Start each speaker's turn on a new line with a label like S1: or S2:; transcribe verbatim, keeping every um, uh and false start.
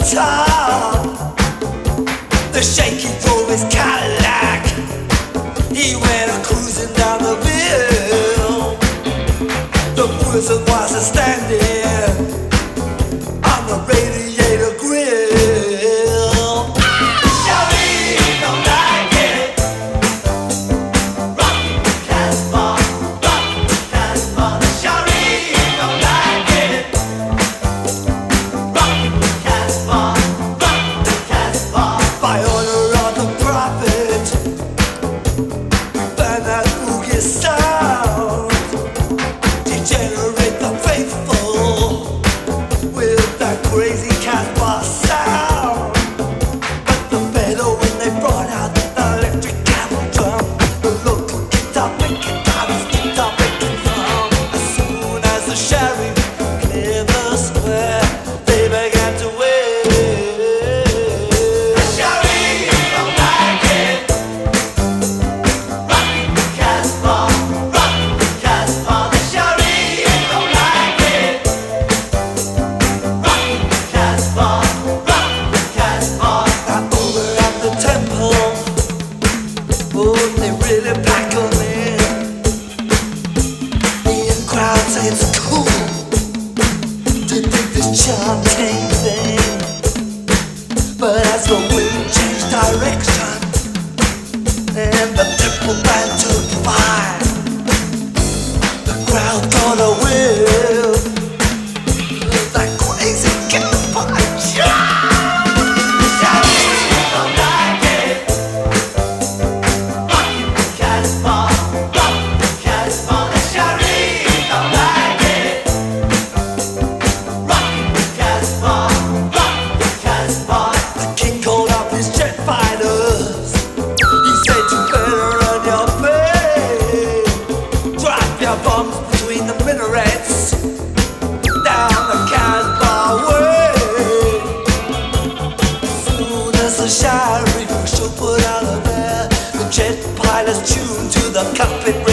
S1: top. The shaky drove his Cadillac. He went a cruising down the bill. The person was a standing on the radiator grill. Shawty don't like it. Rock the Casbah, rock the Casbah. Shawty don't like it. Rock the Casbah, rock the Casbah. By order of the prophet, we burn that boogie sound. Degenerate the faithful with that crazy Casbah sound. But the better when they brought out the electric cattle drum, the local guitar picking out his guitar picking drum. As soon as the sheriff cleared the square, they began to wave. The sheriff don't like it. Rock the Casbah, rock the Casbah. The sheriff don't like it. Rock the Casbah, rock the Casbah. Now over at the temple, oh, they really pack 'em in. The in crowd say it's cool to dig this chanting thing. But as the wind changed direction and the temple band took fire, the crowd got a whiff of that crazy Casbah jive. Shawty don't like it. Rock the Casbah, rock the Casbah. The shawty don't like it. Rock the Casbah, rock the Casbah. The king called up his jet fighters. He said you better run your play. Drop your bombs between the minarets down the Casbah way. Soon as the sheriff should put out of there, the jet pilots tuned to the cockpit